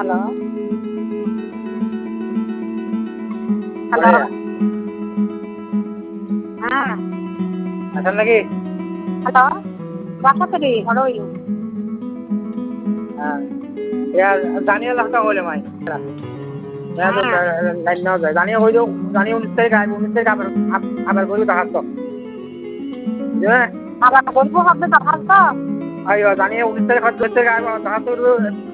Hello hello হ্যাঁ আসেন নাকি? হ্যালো বাসাতেরি হরই হ্যাঁ ইয়ার জানিয়ে লাখটা হলে মাই হ্যাঁ তো হ্যাঁ লাইন নাও যায় জানিয়ে হয়ে যাও জানিয়ে 19 তারিখ আইব 19 তারিখ আবার আবার বলি দেখাচ্ছ বুঝলে আবার বলবো হবে তো ভালো তো আইও জানিয়ে 19 তারিখ 20 তারিখ আইব দেখাচ্ছ